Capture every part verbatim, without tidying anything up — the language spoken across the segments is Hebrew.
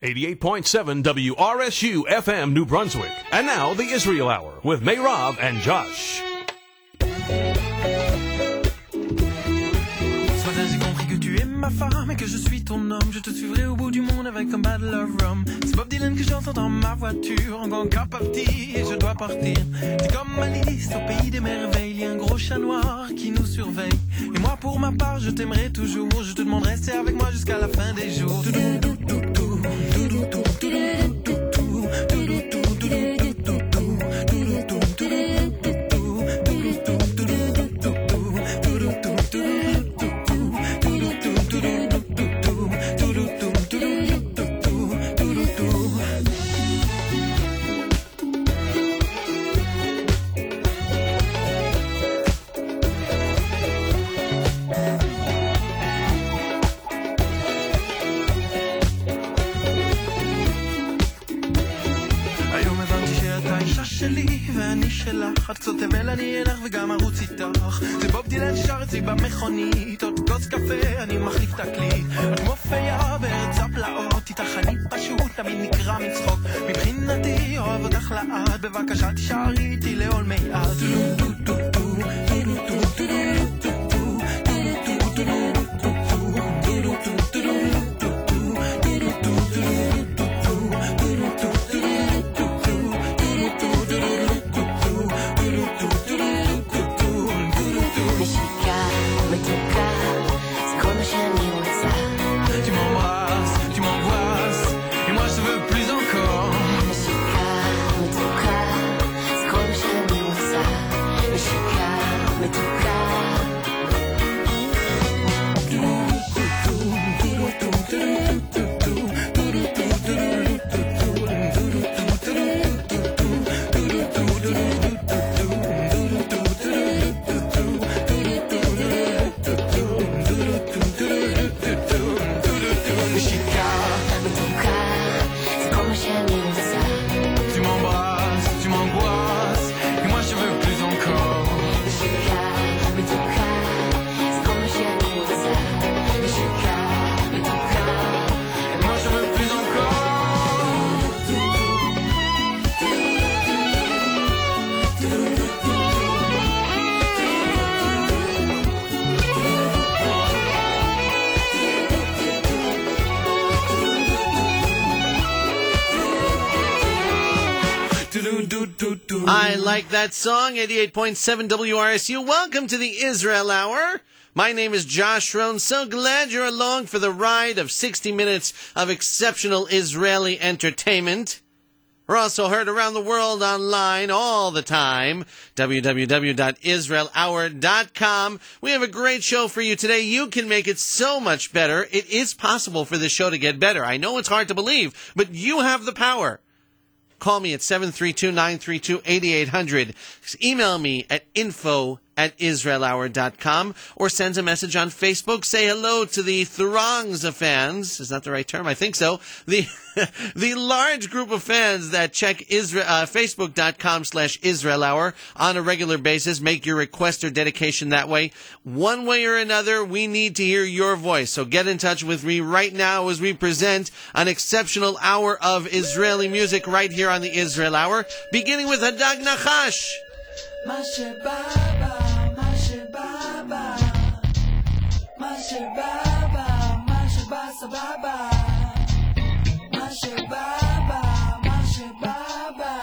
eighty-eight point seven W R S U F M New Brunswick. And now the Israel Hour with Meirav and Josh. Ce matin j'ai compris que tu es ma femme et que je suis ton homme. Je te suivrai au bout du monde avec un bottle of rum. C'est Bob Dylan que j'entends dans ma voiture. Encore cap à petit et je dois partir. C'est comme Alice au pays des merveilles. Il y a un gros chat noir qui nous surveille. Et moi pour ma part je t'aimerai toujours. Je te demanderai rester avec moi jusqu'à la fin des jours. את קצת תבל אני אלך וגם ערוץ איתך זה בוב דילן ששר אצלי במכונית עוד כוס קפה אני מחליף תקליט את מופיעה בארץ הפלאות איתך אני פשוט תמיד נקרא מצחוק מבחינתי אוהב אותך לאט בבקשה תשארי איתי לעולמי עד I like that song, eighty-eight point seven W R S U. Welcome to the Israel Hour. My name is Josh Rohn. So glad you're along for the ride of sixty minutes of exceptional Israeli entertainment. We're also heard around the world online all the time, w w w dot israel hour dot com. We have a great show for you today. You can make it so much better. It is possible for this show to get better. I know it's hard to believe, but you have the power. Call me at seven three two, nine three two, eight eight zero zero. Email me at info at israel hour dot com or send a message on Facebook. Say hello to the throngs of fans. Is that the right term? I think so. The the large group of fans that check Isra- uh, facebook.com slash Israel Hour on a regular basis. Make your request or dedication that way. One way or another, we need to hear your voice. So get in touch with me right now as we present an exceptional hour of Israeli music right here on the Israel Hour, beginning with Hadag Nachash. מה שבא בא, מה שבא בא, מה שבא בא, מה שבא סבבה, מה שבא בא, מה שבא בא,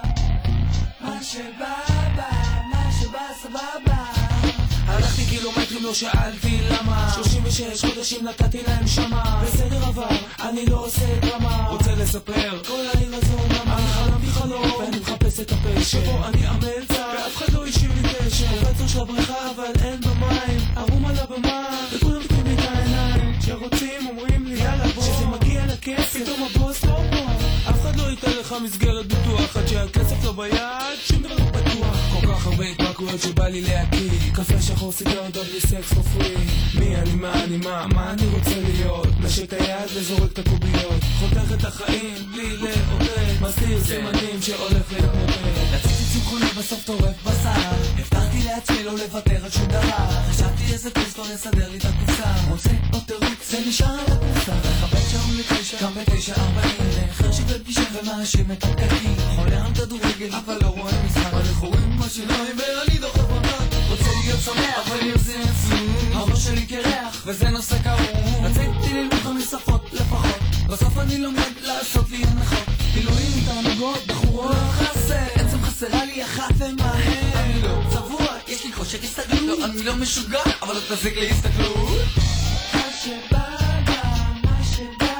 מה שבא בא, מה שבא סבבה. הלכתי קילומטרים לא שאלתי למה שלושים ושש חודשים נתתי להם שמה בסדר אבל אני לא עושה דרמה רוצה לספר כל העיר הזו למה אני חלמתי חלום ואני מחפש את הפשע שבו אני המלצה ואף אחד לא השאיר לי קשר קפצנו של הבריכה אבל אין במים ערום על הבמה וכולם תקעים לי את העיניים שרוצים אומרים לי יאללה בוא שזה מגיע לכסף פתאום הבוס לא פה אף אחד לא ייתן לך מסגרת ביטוח עד שהכסף לא ביד שום דבר לא בטוח כל כך הרבה התפרקויות שבא לי להקיא קפה שחור סיגר דוב לי סקס for free מי אני מה אני מה מה אני רוצה להיות נשק את היד וזורק את הקוביות חותך את החיים בלי לעודד מסתיר סימנים שהולך להתמודד רציתי צמחוני בסוף טורף בשר הבטחתי לעצמי לא לוותר על שום דבר חשבתי איזה טריסט לא לסדר לי את הקופסה מוצא עוד תירוץ זה נשאר על הקופסה וחבט שעון לתשע גם בתשע ארבעים חרשי ופגישה ומאשים את הפקקים חולה על כדורגל אבל לא רואה משחק אבל לכורים מה שיניים ואני דוחף מבט רוצה להיות שמח אבל יוצא עצמי הראש שלי קרח וזה נושא קרוב רציתי ללמוד חמש שפות לפחות בסוף אני לומד לעשות לי הנחות בילויים תענוגות בחורות לא חסר עצם חסרה לי אחת ומהר אני לא צבוע יש לי כושר הסתגלות לא אני לא משוגע אבל לא תזיק לי הסתגלות מה שבא מה שבא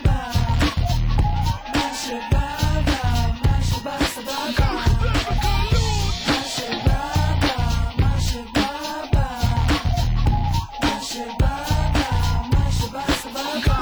מה שבא מה שבא סבבה מה שבא מה שבא מה שבא מה שבא סבבה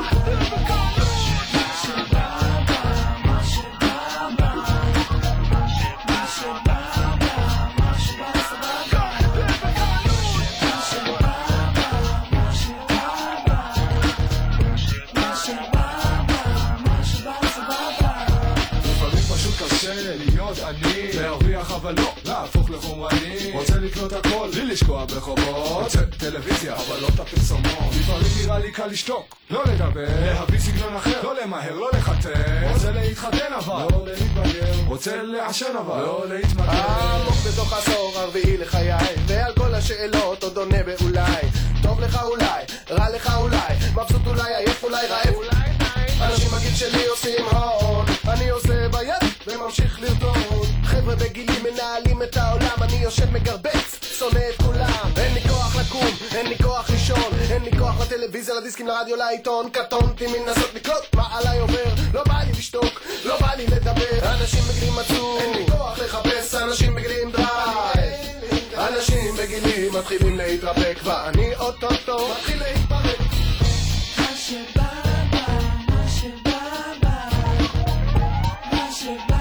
להרוויח אבל לא להפוך לחומרני רוצה לקנות הכל בלי לשקוע בחובות רוצה טלוויזיה אבל לא את הפרסומות לפעמים נראה לי קל לשתוק לא לדבר להביא סגנון אחר לא למהר לא לחתן רוצה להתחתן אבל לא להתבגר רוצה לעשן אבל לא להתמכר עמוק בתוך עשור הרביעי לחיי ועל כל השאלות עוד עונה באולי טוב לך אולי רע לך אולי מבסוט אולי עייף אולי רעב אנשים בגיל שלי עושים הון אני עושה ביד וממשיך לרטון חבר'ה בגילי מנהלים את העולם אני יושב מגרבץ, שונא את כולם אין לי כוח לקום, אין לי כוח לישון אין לי כוח לטלוויזיה, לדיסקים, לרדיו, לעיתון קטונתי מנסות לקלוט מה עליי עובר לא בא לי לשתוק, לא בא לי לדבר אנשים בגילים מצאו, אין לי כוח לחפש אנשים בגילים דרייב אנשים בגילי מתחילים להתרפק ואני אוטוטו מתחיל להתפרק מה שבא מה שבא מה שבא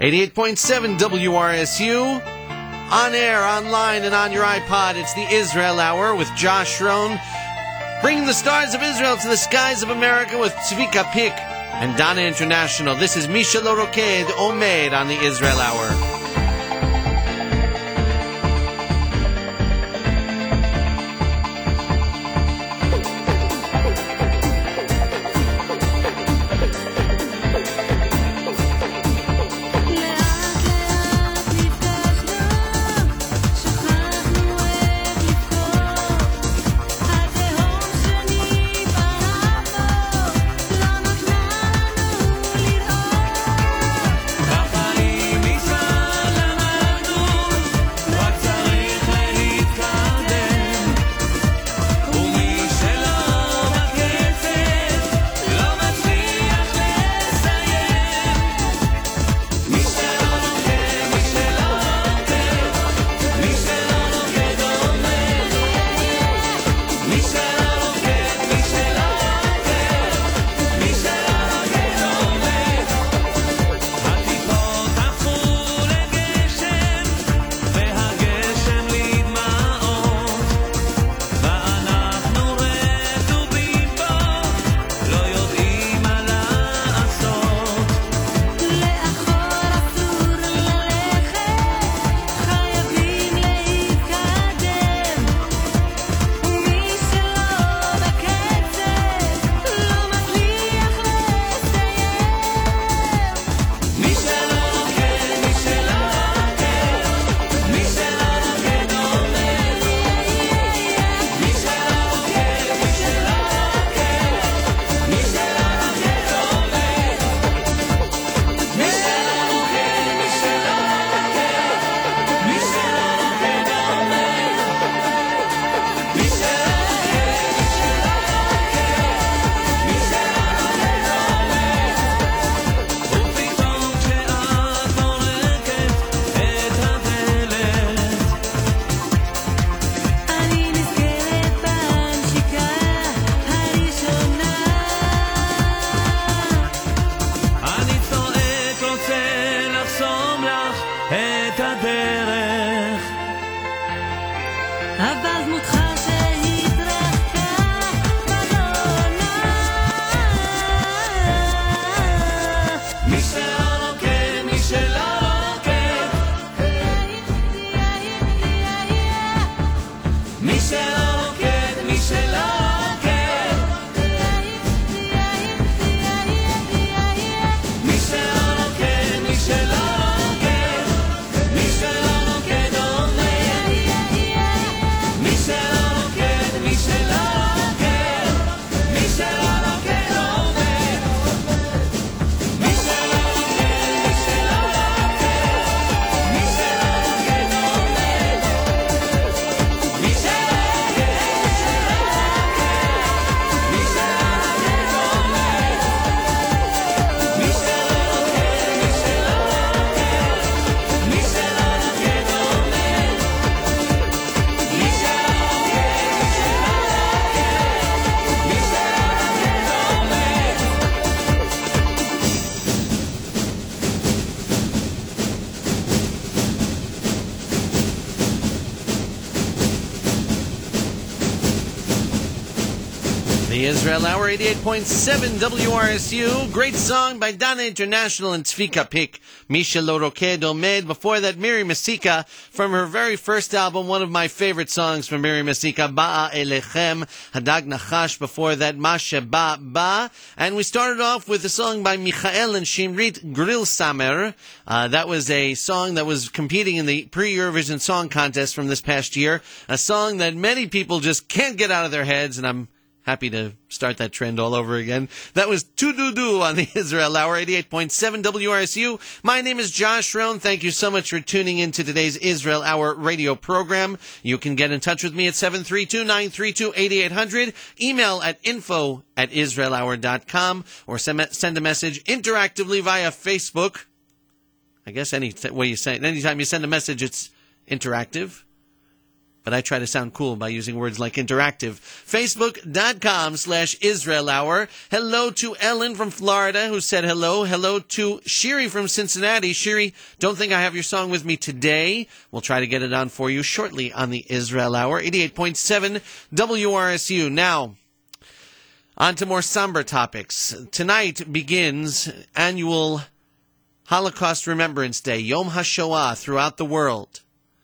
eighty-eight point seven W R S U. On air, online, and on your iPod, it's the Israel Hour with Josh Rohn. Bringing the stars of Israel to the skies of America with Tzvika Pick and Dana International. This is Misha Lo Roked Omed on the Israel Hour. Israel Hour, eighty-eight point seven W R S U. Great song by Dana International and Tzvika Pick, Misha Lo Roked Omed. Before that, Miri Masika from her very first album, one of my favorite songs from Miri Masika, Ba'a Elechem, Hadag Nachash. Before that, Masha Ba Ba. And we started off with a song by Michael and Shimrit Grill Samer. Uh, that was a song that was competing in the pre-Eurovision Song Contest from this past year. A song that many people just can't get out of their heads, and I'm happy to start that trend all over again. That was Tu-Du-Du on the Israel Hour, eighty-eight point seven W R S U. My name is Josh Rohn. Thank you so much for tuning in to today's Israel Hour radio program. You can get in touch with me at seven three two, nine three two, eight eight zero zero, email at info at israel hour dot com, or send, send a message interactively via Facebook. I guess any way you say it. Anytime you send a message, it's interactive. but I try to sound cool by using words like interactive. Facebook.com slash Israel Hour. Hello to Ellen from Florida, who said hello. Hello to Shiri from Cincinnati. Shiri, don't think I have your song with me today. We'll try to get it on for you shortly on the Israel Hour. eighty-eight point seven W R S U. Now, on to more somber topics. Tonight begins annual Holocaust Remembrance Day, Yom HaShoah, throughout the world.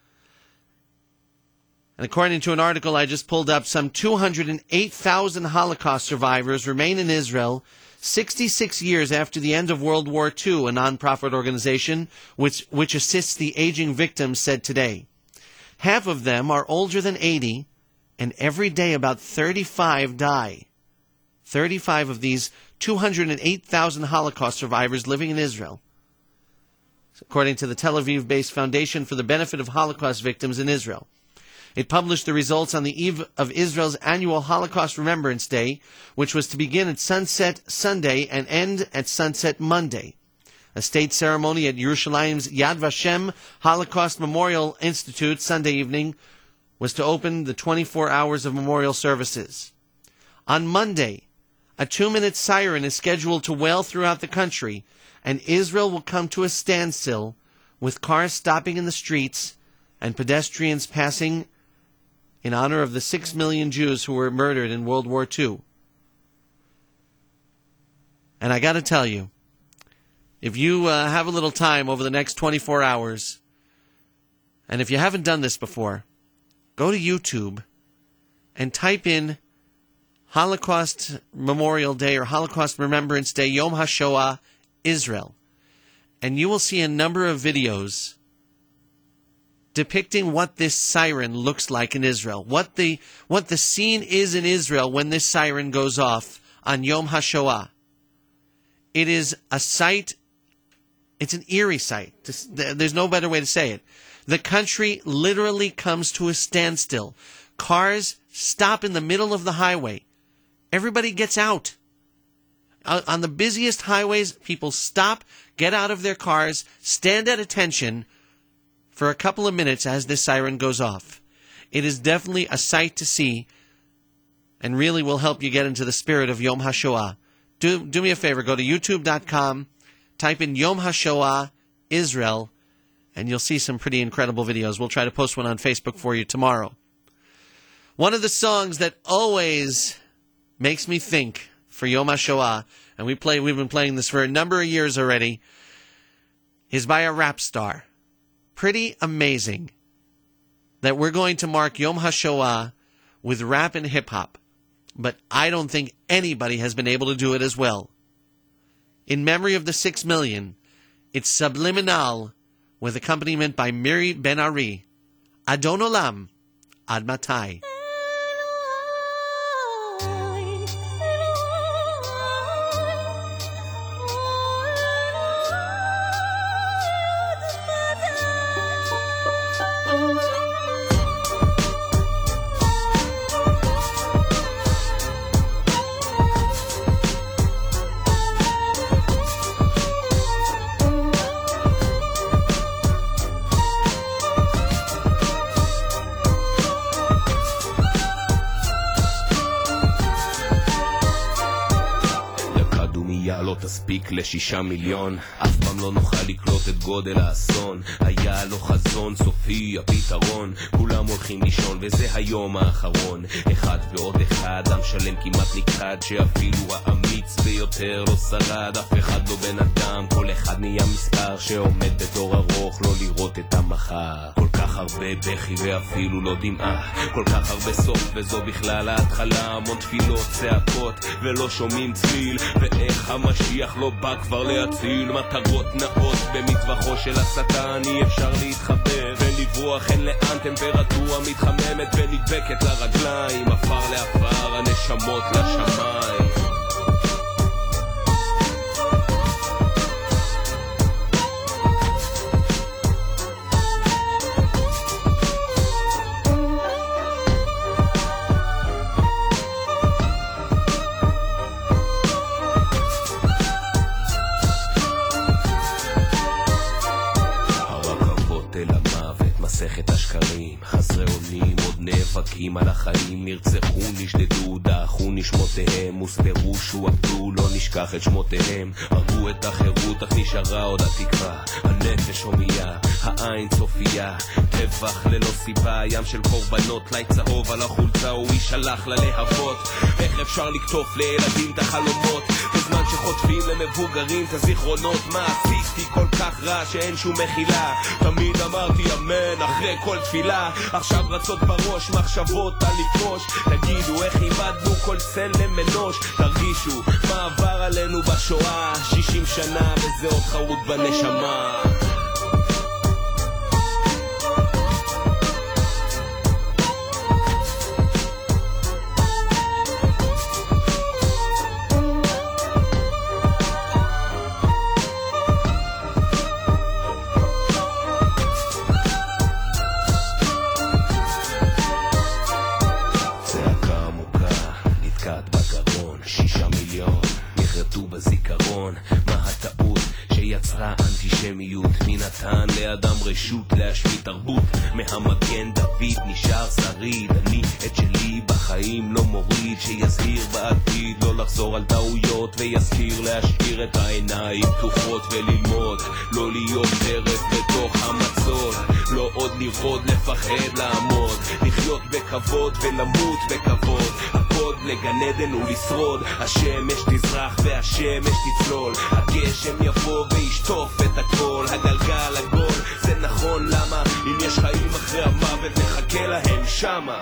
And according to an article I just pulled up, some two hundred eight thousand Holocaust survivors remain in Israel sixty-six years after the end of World War Two, a non-profit organization which, which assists the aging victims said today. Half of them are older than eighty, and every day about thirty-five die. thirty-five of these two hundred eight thousand Holocaust survivors living in Israel, according to the Tel Aviv-based Foundation for the Benefit of Holocaust Victims in Israel. It published the results on the eve of Israel's annual Holocaust Remembrance Day, which was to begin at sunset Sunday and end at sunset Monday. A state ceremony at Yerushalayim's Yad Vashem Holocaust Memorial Institute Sunday evening was to open the twenty-four hours of memorial services. On Monday, a two-minute siren is scheduled to wail throughout the country, and Israel will come to a standstill with cars stopping in the streets and pedestrians passing in honor of the six million Jews who were murdered in World War Two. And I got to tell you, if you uh, have a little time over the next twenty-four hours, and if you haven't done this before, go to YouTube and type in Holocaust Memorial Day or Holocaust Remembrance Day, Yom HaShoah, Israel. And you will see a number of videos depicting what this siren looks like in Israel, what the what the scene is in Israel when this siren goes off on Yom HaShoah. It is a sight, it's an eerie sight. There's no better way to say it. The country literally comes to a standstill. Cars stop in the middle of the highway. Everybody gets out. On the busiest highways, people stop, get out of their cars, stand at attention for a couple of minutes as this siren goes off. It is definitely a sight to see and really will help you get into the spirit of Yom HaShoah. Do, do me a favor, go to youtube dot com, type in Yom HaShoah Israel, and you'll see some pretty incredible videos. We'll try to post one on Facebook for you tomorrow. One of the songs that always makes me think for Yom HaShoah, and we play, we've been playing this for a number of years already, is by a rap star. Pretty amazing that we're going to mark Yom HaShoah with rap and hip-hop, but I don't think anybody has been able to do it as well. In memory of the six million, it's Subliminal with accompaniment by Miri Ben Ari. Adon Olam, Ad Matai. תספיק לשישה מיליון, אף פעם לא נוכל לקלוט את גודל האסון. היה לו חזון סופי, הפתרון, כולם הולכים לישון וזה היום האחרון. אחד ועוד אחד, עם שלם כמעט נכחד, שאפילו האמיץ ביותר לא שרד. אף אחד לא בן אדם, כל אחד נהיה מספר שעומד בתור ארוך לא לראות את המחר. כל כך הרבה בכי ואפילו לא דמעה, כל כך הרבה סוף וזו בכלל ההתחלה. המון תפילות, צעקות ולא שומעים צליל, ואיך המשיח לא בא כבר להציל. מטרות נאות במטווחו של השטן, אי אפשר להתחבר ולברוח, אין לאן, טמפרטורה מתחממת ונדבקת לרגליים, עפר לעפר, הנשמות לשמיים. מסכת השקרים, חסרי אונים עוד נאבקים על החיים, נרצחו, נשדדו, דחו נשמותיהם, הוסתרו, שועבדו, לא נשכח את שמותיהם, הרגו את החירות, אך נשארה עוד התקווה, הנפש הומייה, העין צופייה, טבח ללא סיבה, ים של קורבנות, לי צהוב על החולצה, הוא ישלח ללהבות. איך אפשר לקטוף לילדים את החלומות, בזמן שחוטפים למבוגרים את הזיכרונות? מה עשיתי כל כך רע שאין שום מחילה? תמיד אמרתי אמן אחרי כל תפילה, עכשיו רצות בראש מחשבות על לפרוש, תגידו איך איבדנו כל צלם אנוש, תרגישו מה עבר עלינו בשואה, שישים שנה וזה עוד חרוט בנשמה. מי נתן לאדם רשות להשמיד תרבות? מהמגן דוד נשאר שריד, אני את שלי בחיים לא מוריד, שיזהיר בעתיד לא לחזור על טעויות, ויזכיר להשאיר את העיניים פתוחות וללמוד, לא להיות טרף בתוך המצוד, לא עוד לרעוד, לפחד לעמוד, לחיות בכבוד ולמות בכבוד, הקוד לגן עדן ולשרוד, השמש תזרח והשמש תצלול, הגשם יבוא וישטוף את הכל, הגלגל עגול, זה נכון, למה? אם יש חיים אחרי המוות נחכה להם שמה.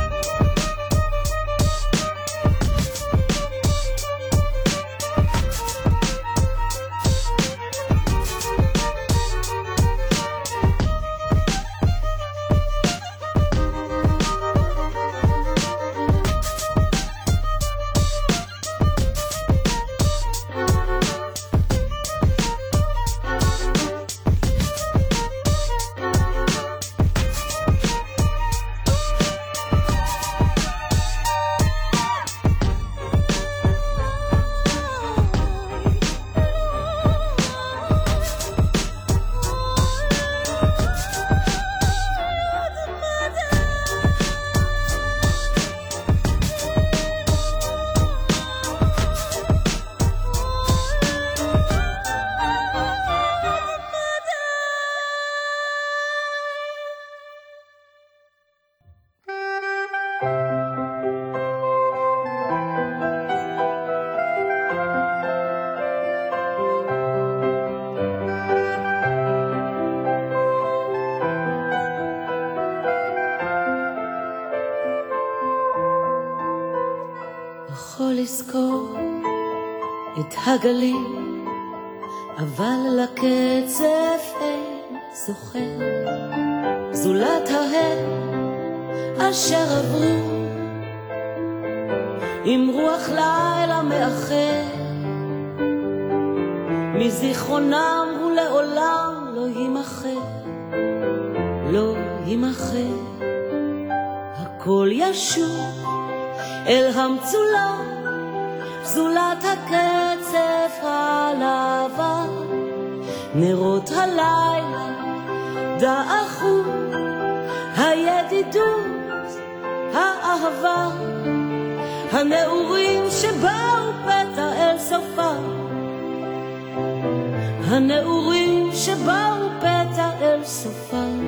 לזכור את הגלים, אבל לקצף אין זוכר, זולת ההם אשר עברו עם רוח לילה מאחר, מזיכרונם הוא לעולם לא יימחר, לא יימחר. הכל ישוב אל המצולה, זולת הקצף הלבן, נרות הלילה דעכו, הידידות, האהבה, הנעורים שבאו פתע אל סופם, הנעורים שבאו פתע אל סופם,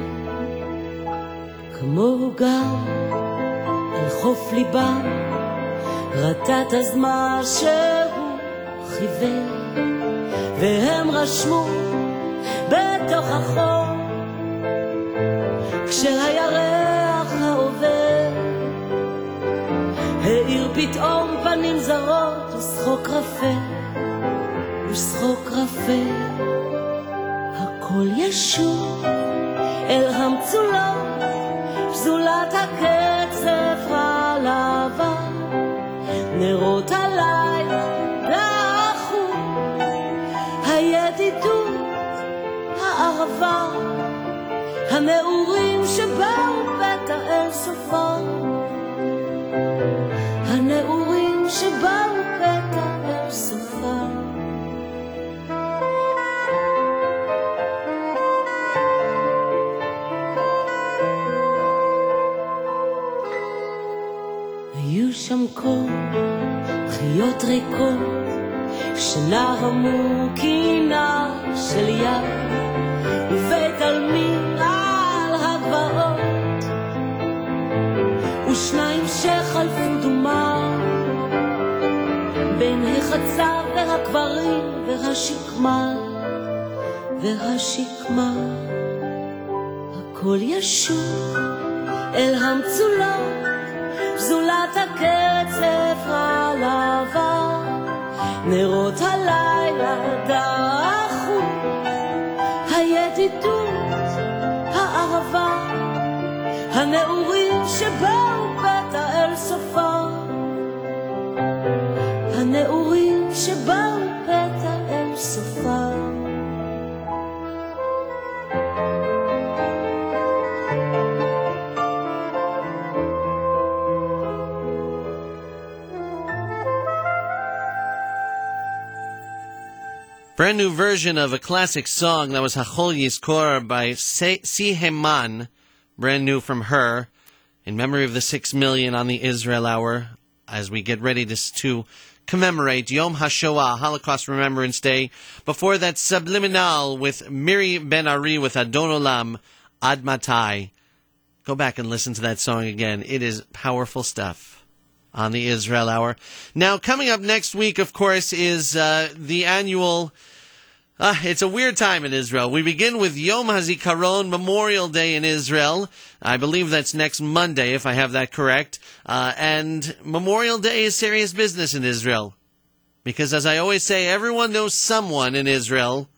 כמוהו גם אל חוף ליבם רטט הזמן שהוא חיוור, והם רשמו בתוך החור כשהירח העובר העיר פתאום פנים זרות ושחוק רפה ושחוק רפה. הכל ישוב אל המצולות, זולת הקצף הלבן, נרות הלילה דעכו, הידידות, האהבה, הנעורים שבאו פתע אל סופם, הנעורים שבאו פתע אל סופם. קור, חיות ריקות שנהמו קינה של ים ובית עלמין על הגבעות ושניים שחלפו דומם בין החצר והקברים והשקמה והשקמה הכל ישוב אל המצולות זולת הקצף הלבן נרות הלילה דחו הידידות האהבה הנעורים שבאו פתע אל סופה הנעורים שבאו פתע אל סופה Brand new version of a classic song that was Hachol Yizkor by Si Heman, brand new from her, in memory of the six million on the Israel Hour, as we get ready to, to commemorate Yom HaShoah, Holocaust Remembrance Day. Before that, Subliminal with Miri Ben Ari with Adon Olam, Ad Matai. Go back and listen to that song again. It is powerful stuff on the Israel Hour. Now, coming up next week, of course, is uh, the annual... Uh, it's a weird time in Israel. We begin with Yom HaZikaron, Memorial Day in Israel. I believe that's next Monday, if I have that correct. Uh, and Memorial Day is serious business in Israel. Because, as I always say, everyone knows someone in Israel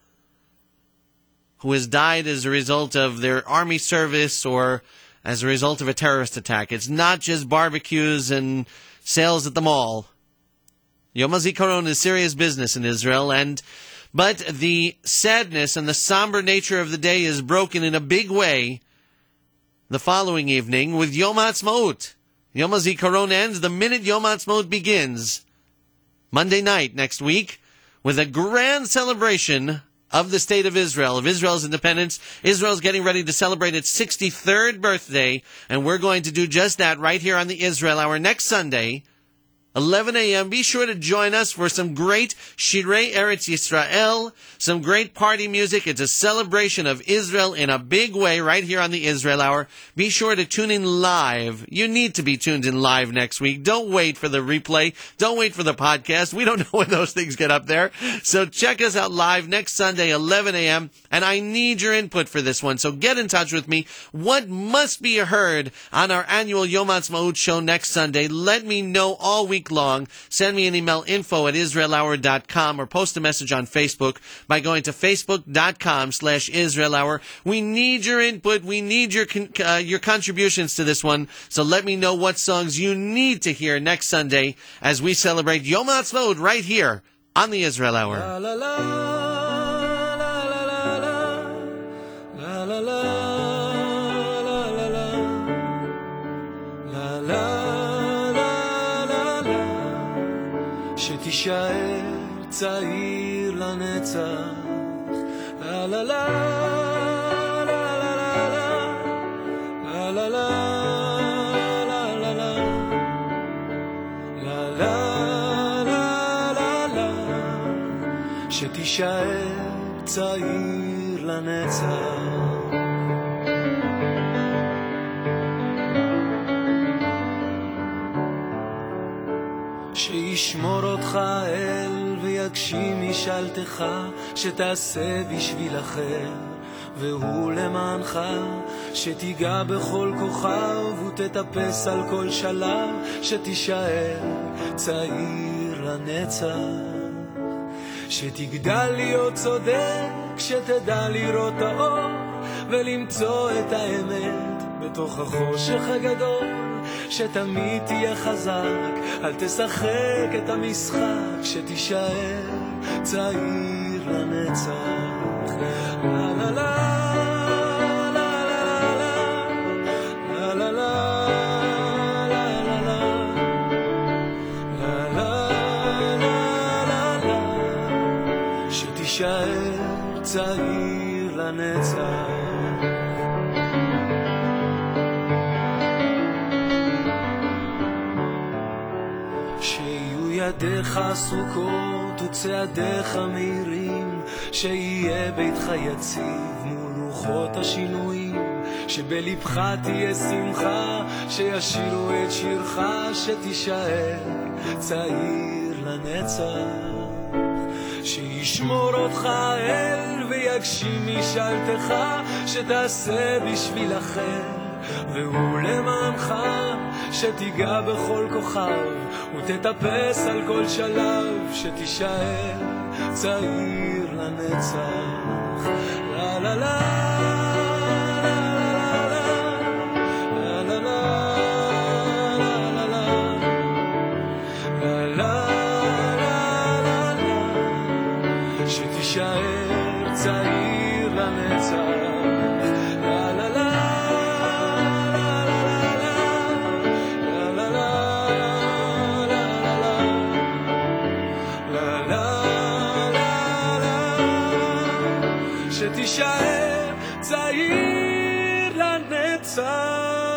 who has died as a result of their army service or as a result of a terrorist attack. It's not just barbecues and sales at the mall. Yom HaZikaron is serious business in Israel, and but the sadness and the somber nature of the day is broken in a big way the following evening with Yom HaAtzmaut. Yom HaZikaron ends the minute Yom HaAtzmaut begins, Monday night next week, with a grand celebration of the State of Israel, of Israel's independence. Israel's getting ready to celebrate its sixty-third birthday, and we're going to do just that right here on the Israel Hour next Sunday, eleven a.m. Be sure to join us for some great Shirei Eretz Yisrael, some great party music. It's a celebration of Israel in a big way right here on the Israel Hour. Be sure to tune in live. You need to be tuned in live next week. Don't wait for the replay. Don't wait for the podcast. We don't know when those things get up there. So check us out live next Sunday, eleven a.m. And I need your input for this one. So get in touch with me. What must be heard on our annual Yom HaAtzmaut show next Sunday? Let me know all week long. Send me an email, info at israel hour dot com, or post a message on Facebook by going to facebook.com slash Israel Hour. We need your input. We need your con- uh, your contributions to this one. So let me know what songs you need to hear next Sunday as we celebrate Yom HaAtzmaut right here on the Israel Hour. La, la, la, la, la, la, la, la, la, la, la. שתישאר צעיר לנצח לה לה לה לה לה לה לה לה לה לה לה לה שתישאר צעיר לנצח שישמור אותך אל ויגשים משאלתך שתעשה בשביל אחר והוא למענך שתיגע בכל כוכב ותטפס על כל שלב שתישאר צעיר לנצח שתגדל להיות צודק שתדע לראות האור ולמצוא את האמת בתוך החושך הגדול שתמיד תהיה חזק אל תשחק את המשחק שתישאר צעיר לנצח לה לה לה שתישאר צעיר לנצח ידיך סוכות וצעדיך מהירים, שיהיה ביתך יציב מול רוחות השינויים, שבלבך תהיה שמחה, שישירו את שירך, שתישאר צעיר לנצח, שישמור אותך אל ויגשים משאלתך, שתעשה בשביל אחר והוא למענך, שתיגע בכל כוכב ותטפס על כל שלב, שתישאר צעיר לנצח. לה לה לה שתישאר צעיר לנצח. לה לה לה שתישאר צעיר לנצח.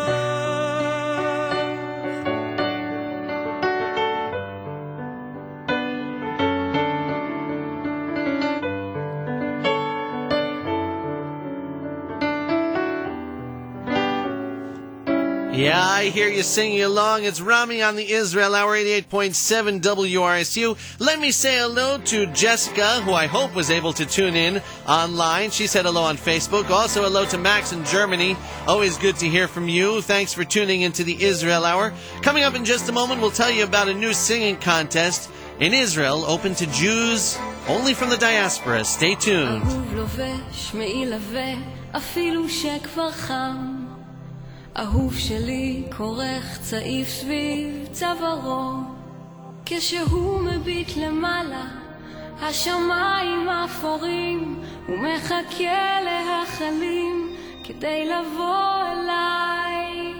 Yeah, I hear you singing along. It's Rami on the Israel Hour, eighty-eight point seven W R S U. Let me say hello to Jessica, who I hope was able to tune in online. She said hello on Facebook. Also hello to Max in Germany. Always good to hear from you. Thanks for tuning into the Israel Hour. Coming up in just a moment, we'll tell you about a new singing contest in Israel, open to Jews only from the diaspora. Stay tuned. אהוב שלי כורך צעיף סביב צווארו, כשהוא מביט למעלה השמיים אפורים, הוא מחכה להחלים כדי לבוא אליי,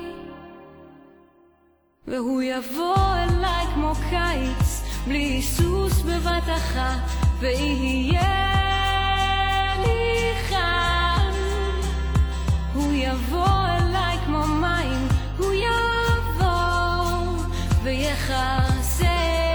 והוא יבוא אליי כמו קיץ בלי היסוס בבת אחת, ויהיה לי חם. הוא יבוא אליי כמו מים, הוא יבוא ויחסה.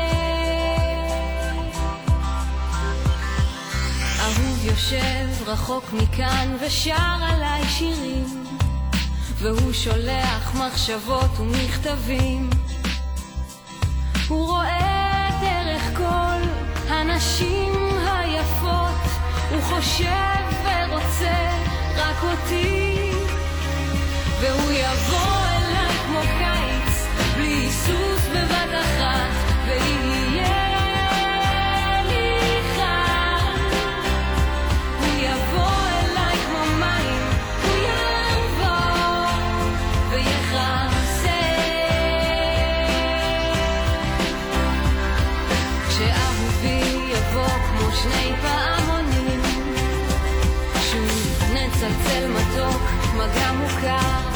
אהוב יושב רחוק מכאן ושר עליי שירים, והוא שולח מחשבות ומכתבים, הוא רואה דרך כל הנשים היפות, הוא חושב ורוצה רק אותי, והוא יבוא אליי כמו קיץ בלי היסוס בבת אחת, ויהיה לי חם. הוא יבוא אליי כמו מים, הוא יבוא ויחסה. כשאהובי יבוא כמו שני פעמונים, שוב נצלצל מתוק מגע מוכר,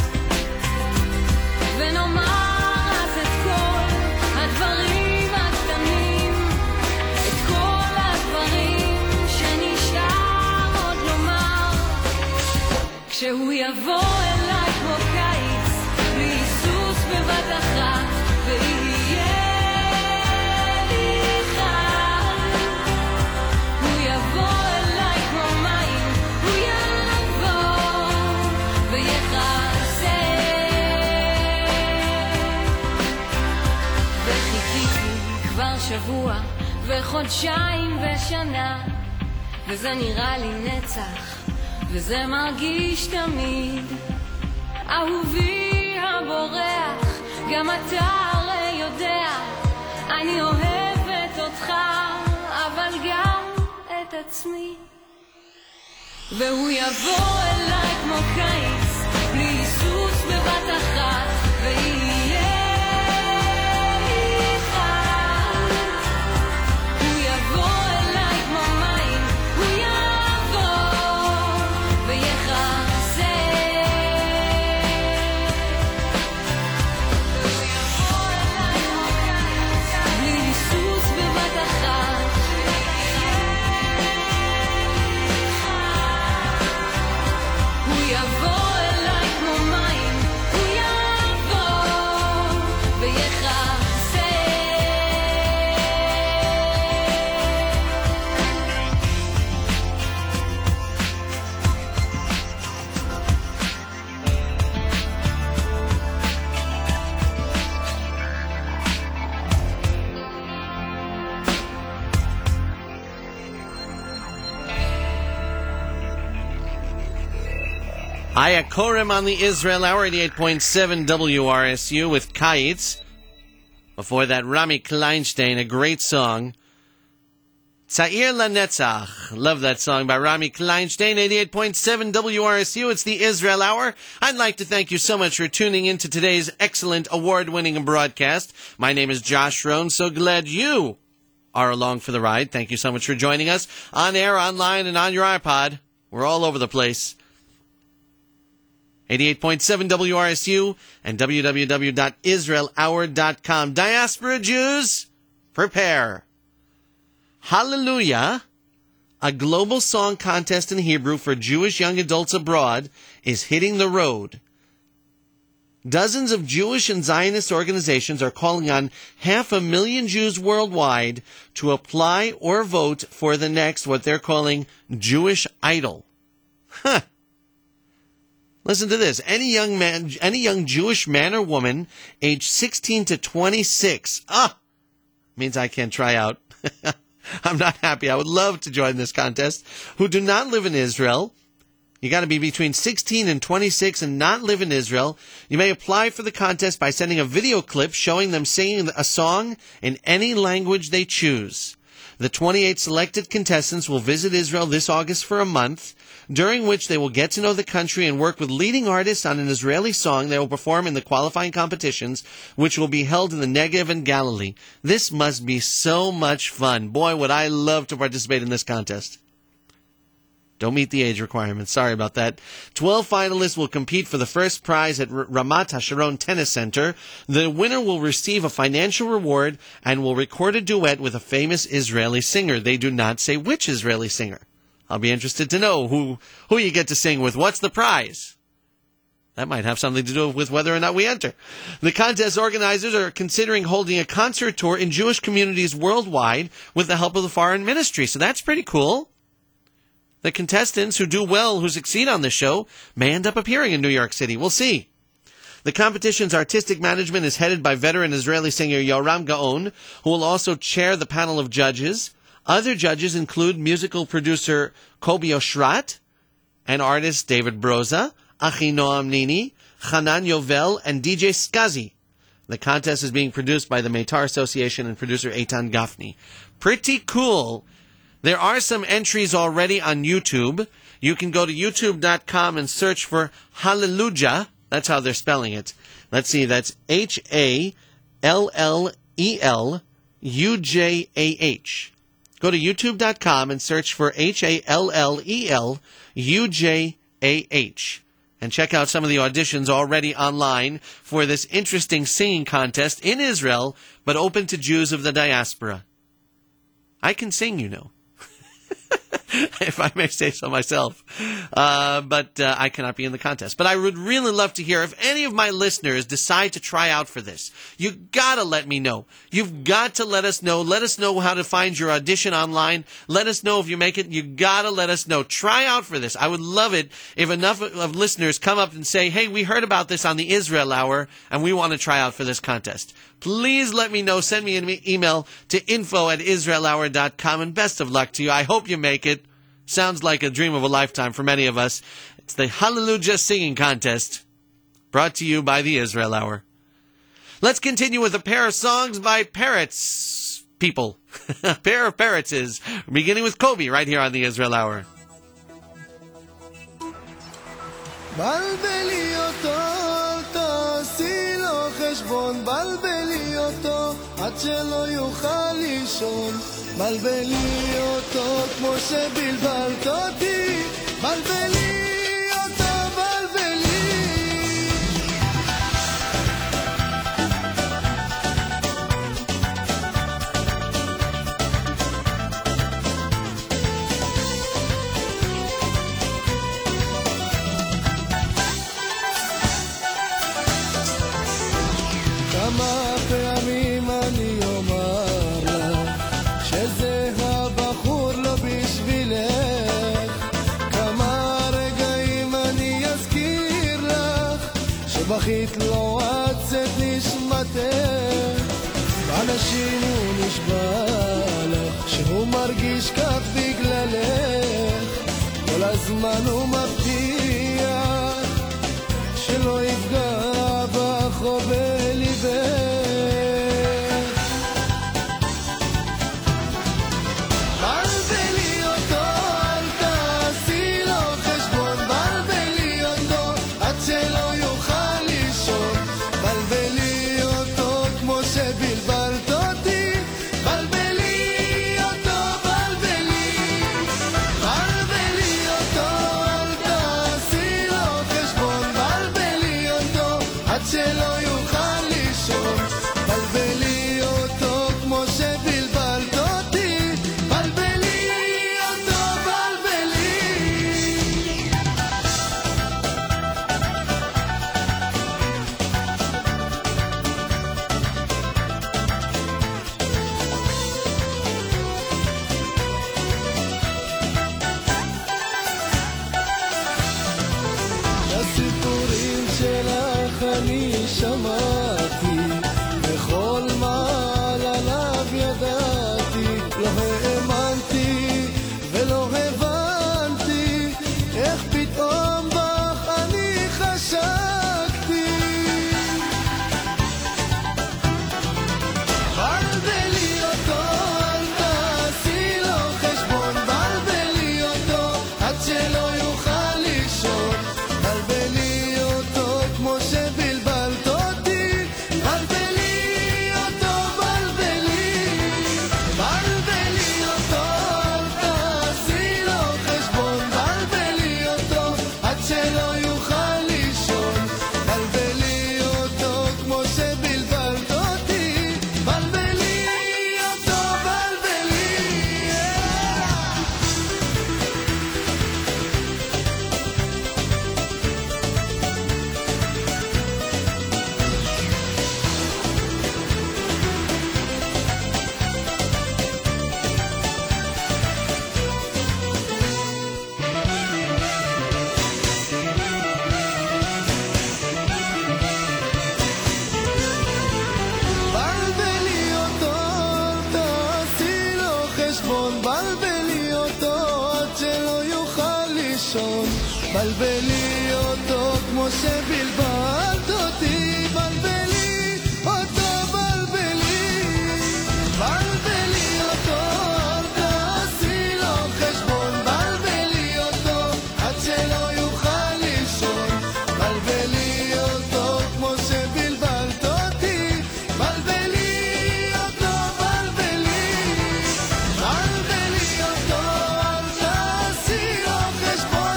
ונאמר אז את כל הדברים הקטנים, את כל הדברים שנשאר עוד לומר. כשהוא יבוא אליי כמו קיץ בלי היסוס בבת אחת, ויהיה לי חם. הוא יבוא אליי כמו מים, הוא יבוא ויחסה. וחיכיתי כבר שבוע וחודשיים ושנה, וזה נראה לי נצח, וזה מרגיש תמיד. אהובי הבורח, גם אתה הרי יודע, אני אוהבת אותך, אבל גם את עצמי. והוא יבוא אליי כמו קיץ בלי היסוס בבת אחת, ויהיה לי חם. הוא יבוא אליי כמו מים, הוא יבוא ויחסה. הוא יבוא אליי כמו קיץ בלי היסוס בבת אחת, הוא יבוא Aya Korem on the Israel Hour, eighty-eight point seven W R S U with Kayitz. Before that, Rami Kleinstein, a great song. Tzair LaNetzach. Love that song by Rami Kleinstein, eighty-eight point seven W R S U. It's the Israel Hour. I'd like to thank you so much for tuning in to today's excellent award-winning broadcast. My name is Josh Rohn. So glad you are along for the ride. Thank you so much for joining us on air, online, and on your iPod. We're all over the place. eighty-eight point seven W R S U and w w w dot israel hour dot com. Diaspora Jews, prepare. Hallelujah, a global song contest in Hebrew for Jewish young adults abroad, is hitting the road. Dozens of Jewish and Zionist organizations are calling on half a million Jews worldwide to apply or vote for the next, what they're calling, Jewish Idol. Huh. Listen to this. Any young man, any young Jewish man or woman aged sixteen to twenty-six, ah, means I can't try out. I'm not happy. I would love to join this contest. Who do not live in Israel. You got to be between sixteen and twenty-six and not live in Israel. You may apply for the contest by sending a video clip showing them singing a song in any language they choose. The twenty-eight selected contestants will visit Israel this August for a month, during which they will get to know the country and work with leading artists on an Israeli song they will perform in the qualifying competitions, which will be held in the Negev and Galilee. This must be so much fun. Boy, would I love to participate in this contest. Don't meet the age requirements. Sorry about that. Twelve finalists will compete for the first prize at R- Ramat HaSharon Tennis Center. The winner will receive a financial reward and will record a duet with a famous Israeli singer. They do not say which Israeli singer. I'll be interested to know who, who you get to sing with. What's the prize? That might have something to do with whether or not we enter. The contest organizers are considering holding a concert tour in Jewish communities worldwide with the help of the foreign ministry. So that's pretty cool. The contestants who do well, who succeed on the show, may end up appearing in New York City. We'll see. The competition's artistic management is headed by veteran Israeli singer Yoram Gaon, who will also chair the panel of judges. Other judges include musical producer Kobi Oshrat and artist David Broza, Achinoam Nini, Hanan Yovel, and D J Skazi. The contest is being produced by the Meitar Association and producer Eitan Gafni. Pretty cool. There are some entries already on YouTube. You can go to youtube dot com and search for Hallelujah. That's how they're spelling it. Let's see, that's H A L L E L U J A H. Go to youtube dot com and search for H A L L E L U J A H. And check out some of the auditions already online for this interesting singing contest in Israel, but open to Jews of the diaspora. I can sing, you know. If I may say so myself. Uh, but uh, I cannot be in the contest. But I would really love to hear if any of my listeners decide to try out for this. You gotta let me know. You've got to let us know. Let us know how to find your audition online. Let us know if you make it. You gotta let us know. Try out for this. I would love it if enough of listeners come up and say, hey, we heard about this on the Israel Hour, and we want to try out for this contest. Please let me know. Send me an e- email to info at israel hour dot com, and best of luck to you. I hope you make it. Sounds like a dream of a lifetime for many of us. It's the Hallelujah Singing Contest, brought to you by the Israel Hour. Let's continue with a pair of songs by parrots people. A pair of parrotses, beginning with Kobi right here on the Israel Hour. בלבלי אותו, תעשי לו חשבון, בלבלי אותו, עד שלא יוכל לישון. בלבלי אותו כמו שבלבלת אותי, בלבלי אותו, בלבלי. כמה פעמים אני אומר לך שזה הבחור לא בשבילך, כמה רגעים אני אזכיר לך שבכית לא עצת נשמתך, אנשים הוא נשבע לך שהוא מרגיש כך בגללך, כל הזמן הוא מבטיח שלא יפגע בך או בליבך. בלבלי אותו כמו שבלבלת אותי, בלבלי אותו, בלבלי, בלבלי אותו, אל תעשי לו חשבון, בלבלי אותו עד שלא יוכל לישון, בלבלי אותו כמו שבלבלת אותי, בלבלי אותו, בלבלי, בלבלי אותו, אל תעשי לו חשבון,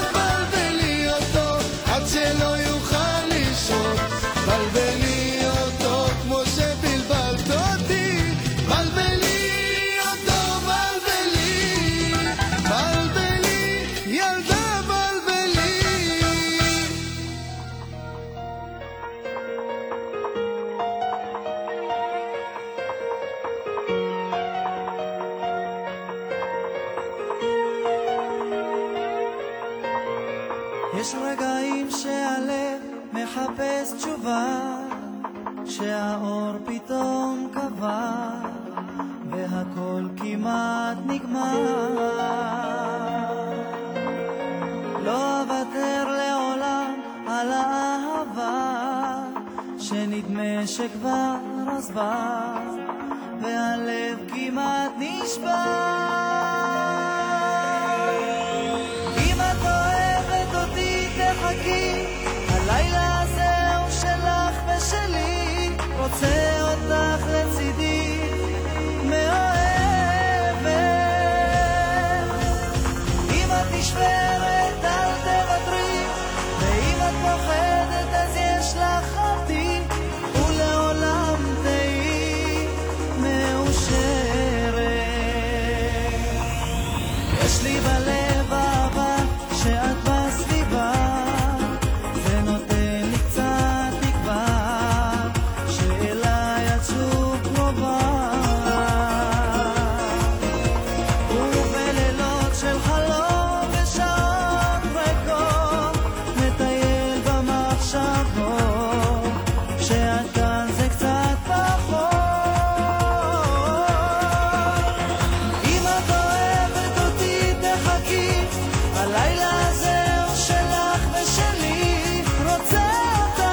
שלא יוכל לישון, בלבלי אותו כמו שבלבלת אותי, בלבלי אותו, בלבלי, בלבלי, ילדה בלבלי. יש רגעים שהלב מחפש תשובה, שהאור פתאום קבע והכל כמעט נגמר. לא אוותר לעולם על האהבה שנדמה שכבר עזבה והלב כמעט נשבר. הלילה הזה הוא שלך ושלי, רוצה אותך לצידי, מאוהבת. אם את נשברת אל תוותרי, ואם את פוחדת אז יש לך אותי, ולעולם תהי מאושרת. יש לי בלב אהבה שאת בסביבה, הלילה הזה הוא שלך ושלי, רוצה אותך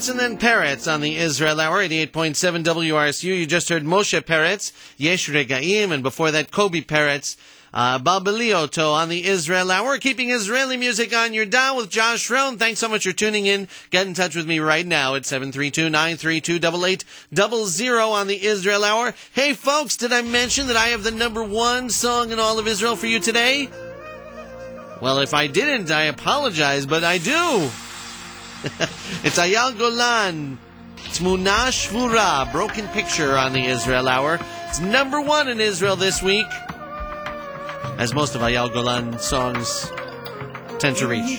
Peretz and then Peretz on the Israel Hour, eighty-eight point seven W R S U. You just heard Moshe Peretz, Yesh Regaim, and before that, Kobe Peretz, uh, Balbalioto on the Israel Hour. Keeping Israeli music on your dial with Josh Rohn. Thanks so much for tuning in. Get in touch with me right now at seven three two, nine three two, eight eight zero zero on the Israel Hour. Hey, folks, did I mention that I have the number one song in all of Israel for you today? Well, if I didn't, I apologize, but I do. It's Ayal Golan, Tmuna Shvura, Broken Picture on the Israel Hour. It's number one in Israel this week, as most of Ayal Golan songs tend to reach.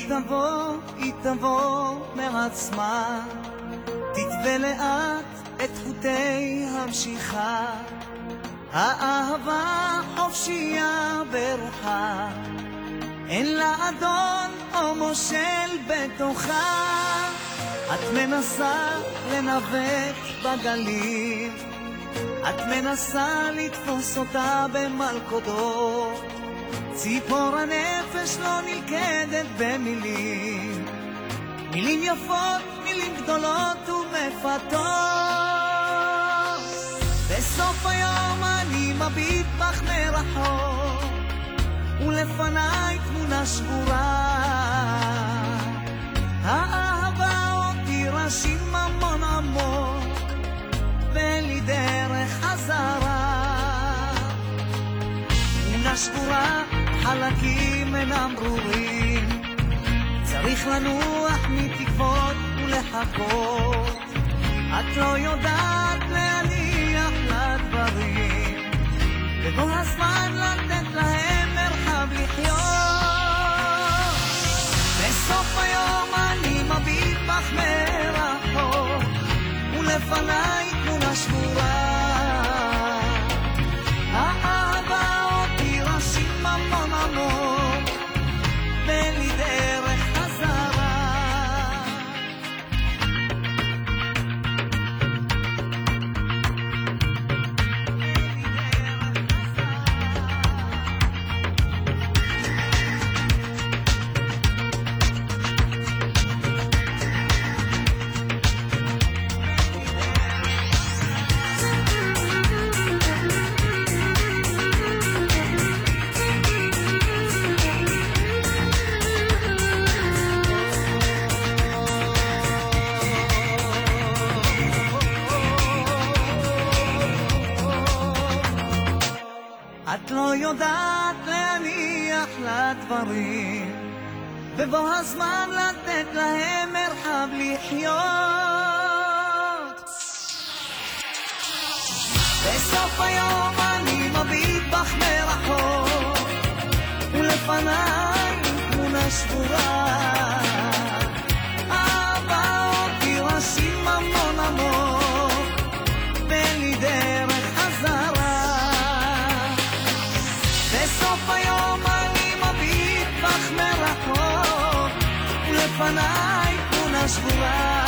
אין לה אדון או מושל בתוכה, את מנסה לנווט בגליל, את מנסה לתפוס אותה במלכודו, ציפור הנפש לא נלכדת במילים, מילים יפות, מילים גדולות ומפתות. בסוף היום אני מביט בך מרחוק, ולפניי תמונה שבורה, האהבה אותי רשים המון עמוק, בלי דרך חזרה. תמונה שבורה, חלקים אינם ברורים, צריך לנוח מתקוות ולחכות, את לא יודעת להניח לדברים, בבוא הזמן לתת להם מרחב לחיות. בסוף היום אני מביט בך מרחוק, ולפניי תמונה שבורה, האהבה אותי רשים המון עמוק, בלי דרך חזרה. את לא יודעת להניח לדברים, בבוא הזמן לתת להם מרחב לחיות. בסוף היום אני מביט בך מרחוק, ולפניי תמונה שבורה, אהבה אותי רשים המון עמוק, בלי דרך חזרה. בסוף היום אני מביט בך מרחוק, ולפניי תמונה שבורה,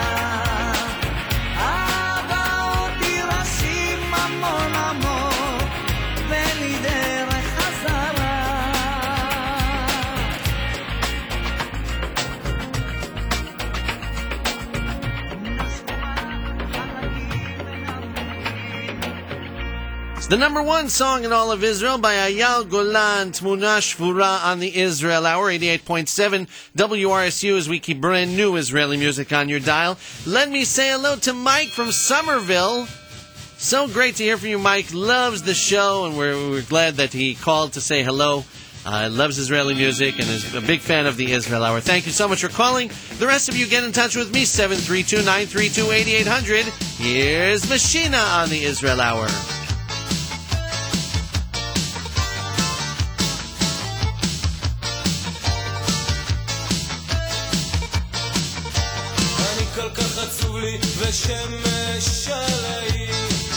אהבה אותי רשים המון עמוק, בלי דרך חזרה. The number one song in all of Israel by Ayal Golan, Tmuna Shvura on the Israel Hour, eighty-eight point seven W R S U, as we keep brand new Israeli music on your dial. Let me say hello to Mike from Somerville. So great to hear from you, Mike. Loves the show, and we're, we're glad that he called to say hello. Uh, loves Israeli music and is a big fan of the Israel Hour. Thank you so much for calling. The rest of you get in touch with me, seven three two, nine three two, eight eight zero zero. Here's Machina on the Israel Hour. עצוב לי ושמש עליי,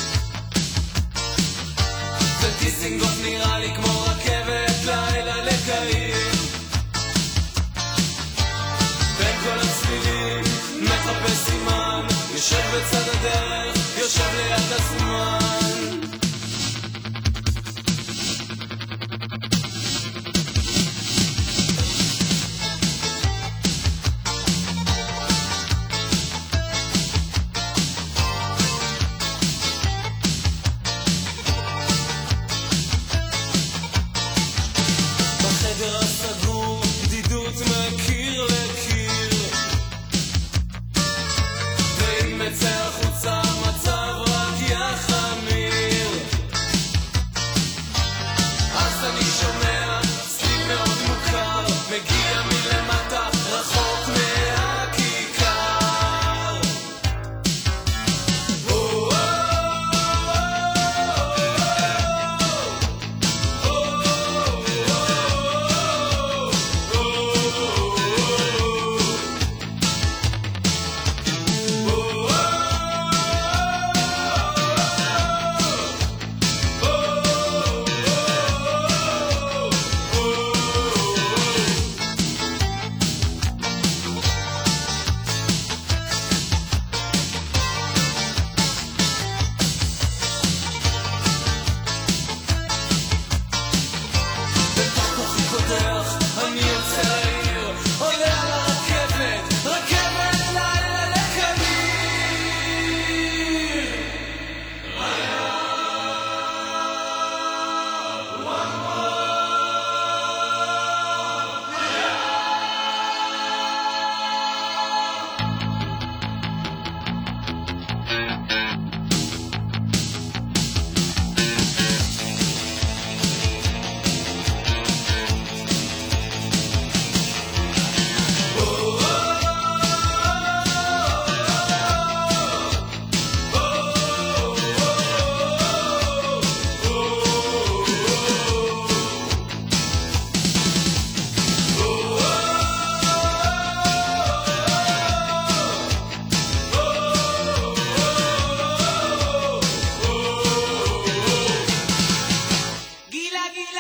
ודיזינגוף נראה לי כמו רכבת לילה לקיים, בין כל הצלילים מחפש סימן, יושב בצד הדרך, יושב ליד הזמן.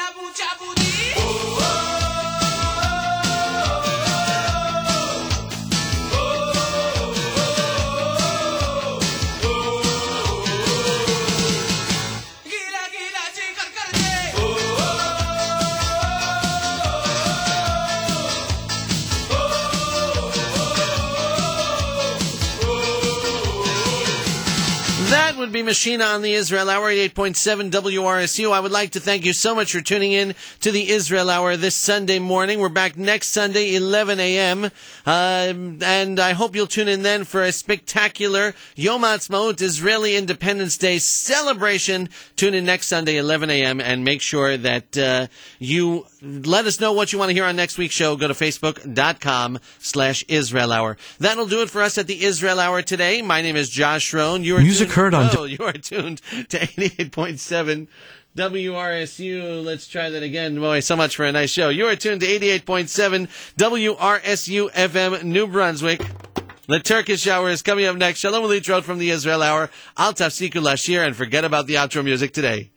That would be Machina on the Israel Hour, eighty-eight point seven W R S U. I would like to thank you so much for tuning in to the Israel Hour this Sunday morning. We're back next Sunday, eleven a.m., uh, and I hope you'll tune in then for a spectacular Yom Ha'atzmaut, Israeli Independence Day celebration. Tune in next Sunday, eleven a.m., and make sure that uh, you let us know what you want to hear on next week's show. Go to facebook.com slash Israel Hour. That'll do it for us at the Israel Hour today. My name is Josh Rohn. You are Music tuned, heard on... Oh, you are tuned to eighty-eight point seven W R S U. Let's try that again. Boy, so much for a nice show. You are tuned to eighty-eight point seven W R S U F M, New Brunswick. The Turkish Hour is coming up next. Shalom Alitro from the Israel Hour. Al Tafsiku Lashir, and forget about the outro music today.